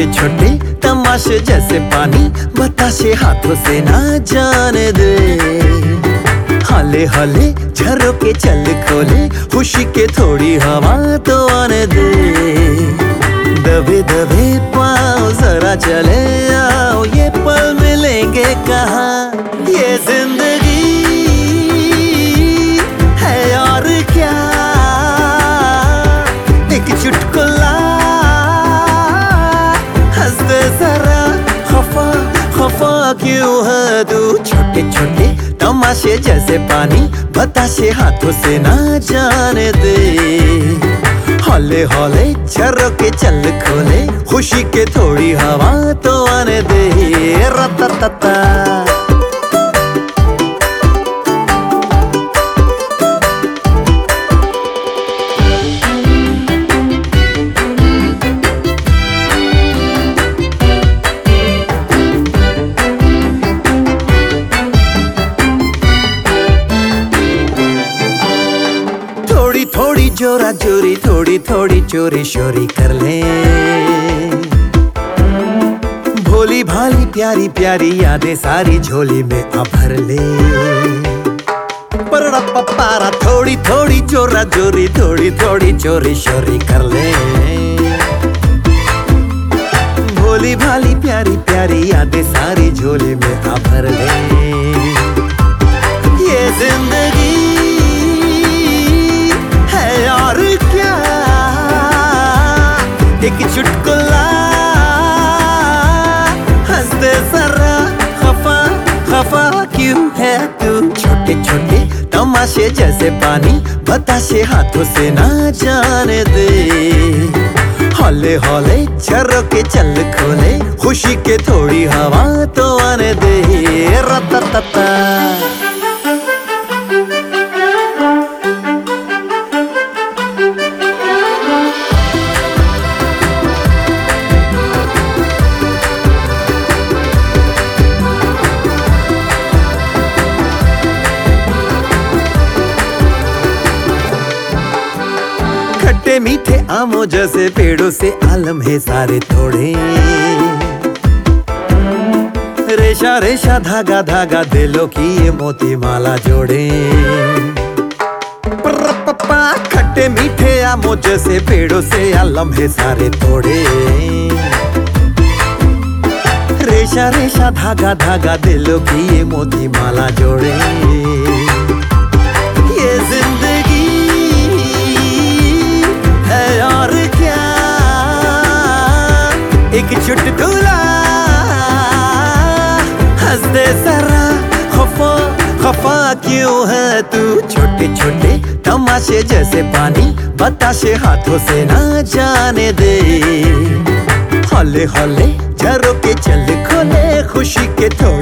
छोटे तमाशे जैसे पानी बताशे हाथों से ना जाने दे। हले हले झरोके चल खोले खुशी के थोड़ी हवा तो आने दे। दबे दबे पाँव जरा चले आओ ये पल मिलेंगे कहाँ। ये जिंदगी है और क्या एक चुटकुला हंस दे जरा खफा खफा क्यों है तू। छोटे छोटे तमाशे जैसे पानी बताशे हाथों से ना जाने दे। हौले हौले झरोके चल खोले खुशी के थोड़ी हवा तो आने दे। रततता थोड़ी थोड़ी जोरा जोरी थोड़ी थोड़ी चोरी शोरी कर ले। भोली भाली प्यारी प्यारी यादें सारी झोली में आ भर ले। परड़ा पपारा थोड़ी थोड़ी जोरा जोरी थोड़ी थोड़ी चोरी शोरी कर ले। भोली भाली प्यारी प्यारी यादें सारी झोली में आ भर ले। ये जिंदगी और क्या एक चुटकुला हंस दे जरा खफा खफा क्यों है तू। छोटे छोटे तमाशे जैसे पानी बताशे हाथों से ना जाने दे। हौले हौले झरोके चल खोले खुशी के थोड़ी हवा तो आने दे। रततता खट्टे मीठे आमों जैसे पेड़ों से आलम है सारे थोड़े। रेशा रेशा धागा धागा दिलों की ये मोती माला जोड़े। खट्टे मीठे आमों जैसे पेड़ों से आलम है सारे थोड़े। रेशा रेशा धागा धागा दिलों की ये मोती माला जोड़े। ये जिंदगी है और क्या एक चुटकुला हंस दे जरा खफा खफा क्यों है तू। छोटे छोटे तमाशे जैसे पानी बताशे हाथों से ना जाने दे। हौले हौले झरोके चल खोले खुशी के थोड़े